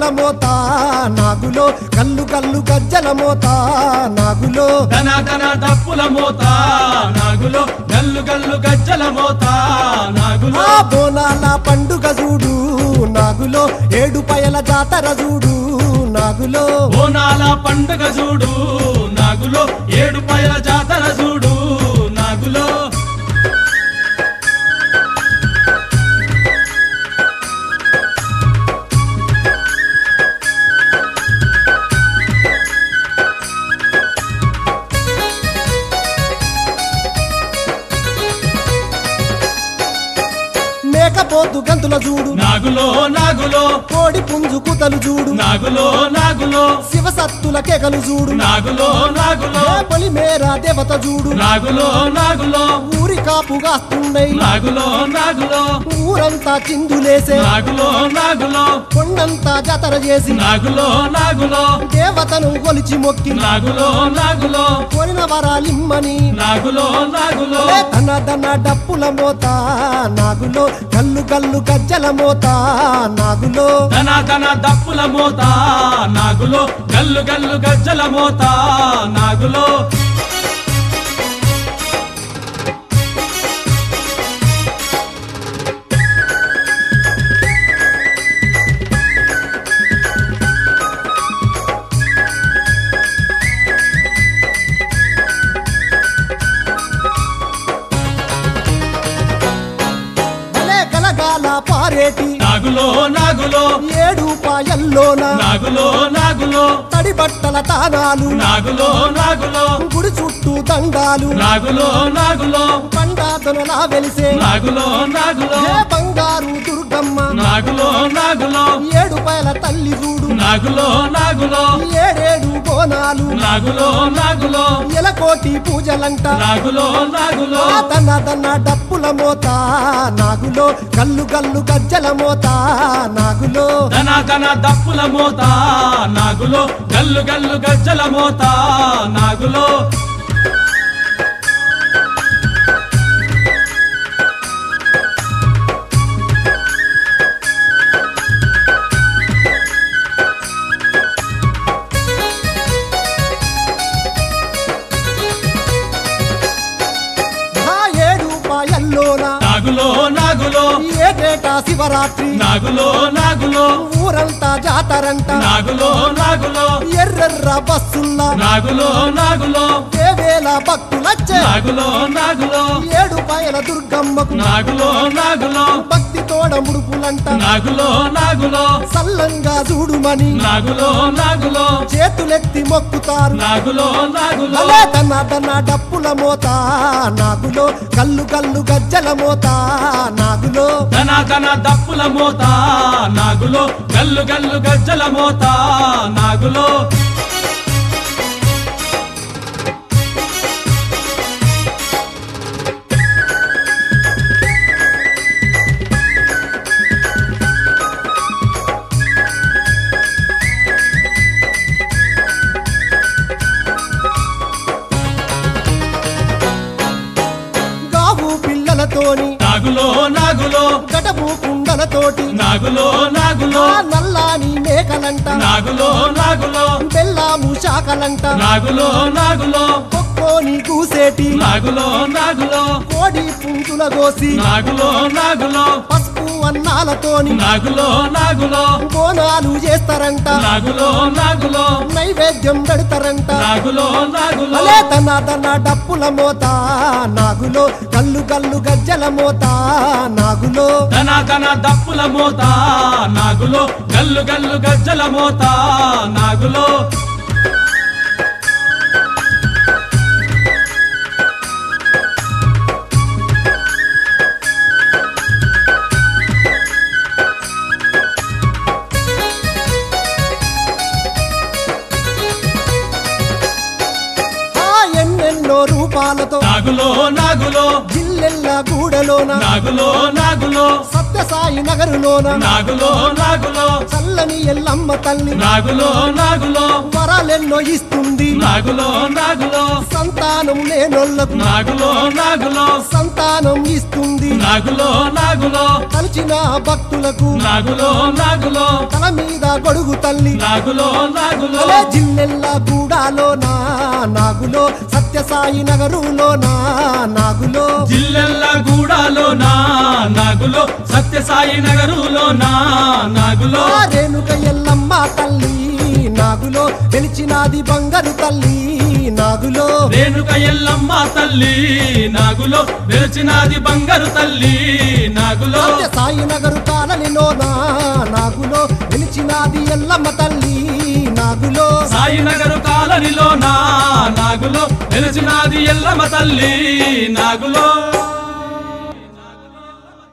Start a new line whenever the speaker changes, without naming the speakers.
మోత నాగులో కల్లు కల్లు గజ్జల మోత నాగులో
ధన ధన డప్పుల మోత నాగులో గల్లు గల్లు గజ్జల మోత నాగులో
ఆ బోనాల పండుగ చూడు నాగులో ఏడు పయల జాతర చూడు నాగులో
బోనాల పండుగ చూడు నాగులో ఏడు పైల జాతర చూడు నాగులో
మేకపోతు గంతుల చూడు
నాగులో నాగులో
కోడి పుంజు కూతలు చూడు
నాగులో నాగులో
శివసత్తుల కేకలు చూడు
నాగులో నాగులో
పొలిమేర దేవత చూడు
నాగులో నాగులో
ఊరి కాపుగాస్తున్నాయి
నాగులో నాగులో
ఊరంతా చిందులేసే
నాగులో నాగులో
కొండంతా జాతర చేసి
నాగులో నాగులో
దేవతను కొలిచి మొక్కి
నాగులో నాగులో
కోరిన వరాలిమ్మని
నాగులో నాగులో
ధన ధన డప్పుల మోత నాగులో కల్లు కల్లు గజ్జల మోత నాగులో
ధన ధన దప్పుల మోత నాగులో గల్లు గల్లు గజ్జల మోత నాగులో
భలే గలగాల పారేటి
నాగులో నాగులో
ఏడు పాయల్లోన
నాగులో నాగులో
తడి బట్టల తానాలు
నాగులో నాగులో
గుడి చుట్టూ దండాలు
నాగులో నాగులో
పండాదనలా వెలిసే
నాగులో నాగులో
ఏ బంగారు దుర్గమ్మ
నాగులో నాగులో
ఏడు పయల తల్లి చూడు
నాగులో నాగులో
ఏడేడు బోనాలు
నాగులో నాగులో
ఎలకోటి పూజలంట
నాగులో నాగులో
తన తన డప్పుల మోత నాగులో కల్లు కల్లు గజ్జల మోత నాగులో
ధన ధన దప్పుల మోత నాగులో గల్లు గల్లు గజ్జల మోత నాగులో
ఆ ఏడు పాయల్లోన
నాగులో నాగులో
ఏటేటా శివరాత్రి
నాగులో నాగులో
ఊరంతా జాతరంట
నాగులో నాగులో
ఎర్రెర్ర బస్సుల్లా
నాగులో నాగులో
వేవేల భక్తులచ్చే
నాగులో నాగులో
ఏడు పాయల దుర్గమ్మకు
నాగులో నాగులో
భక్తి తోడ ముడుపులంట
నాగులో నాగులో
సల్లంగా చూడుమని
నాగులో నాగులో
చేతులెత్తి మొక్కుతారు
నాగులో నాగులో
భలే తన తన డప్పుల మోత నాగులో కల్లు కల్లు గజ్జల మోత నాగులో
ధన ధన దప్పుల మోత నాగులో గల్లు గల్లు గజ్జల మోత నాగులో
గావు పిల్లలతోని
నాగులో నాగులో
గటపు కుండలతోటి
నాగులో నాగులో
ఆ నల్లాని మేకలంట
నాగులో నాగులో
బెల్లాము శాకలంట
నాగులో నాగులో
కొక్కోని కూసేటి
నాగులో నాగులో
కోడి పుంజుల గోసి
నాగులో నాగులో
పసుపు అన్నాలతోని
నాగులో నాగులో
బోనాలు చేస్తారంట
నాగులో నాగులో
నైవేద్యం పెడతారంట
నాగులో నాగులో
భలే తన తన డప్పుల మోత నాగులో కల్లు కల్లు గజ్జల మోత నాగులో
ధన ధన దప్పుల మోత నాగులో గల్లు గల్లు గజ్జల మోత నాగులో
ఆ ఎన్నెన్నో రూపాలతో
నాగులో నాగులో
జిల్లెల్ల గూడలోన
నాగులో నాగులో
సత్యసాయి నగరులోన
నాగులో నాగులో
చల్లని ఎల్లమ్మ తల్లి
నాగులో నాగులో
వరాలెన్నో ఇస్తుంది
నాగులో నాగులో
సంతానం లేనోళ్లకు
నాగులో నాగులో
సంతానం ఇస్తుంది
నాగులో నాగులో
తలచిన భక్తులకు
నాగులో నాగులో
తల మీద గొడుగు తల్లి
నాగులో నాగులో
అలే జిల్లెల్ల గూడాలోనా నాగులో సత్యసాయి నగరులోనా నాగులో
జిల్లెల్ల గూడాలోనా నాగులో సత్యసాయి నగరులోనా నాగులో
రేణుక ఎల్లమ్మ తల్లి నాగులో గెలిచినాది బంగారు తల్లి నాగులో
రేణుక ఎల్లమ్మ తల్లి నాగులో వెలిచినాది బంగారు తల్లి నాగులో
సాయి నగరు కాలనిలోనా నాగులో గెలిచినాది ఎల్లమ్మ తల్లి నాగులో
సాయి నగరు కాలనిలోనా నాగులో వెలిచినాది ఎల్లమ్మ తల్లి నాగులో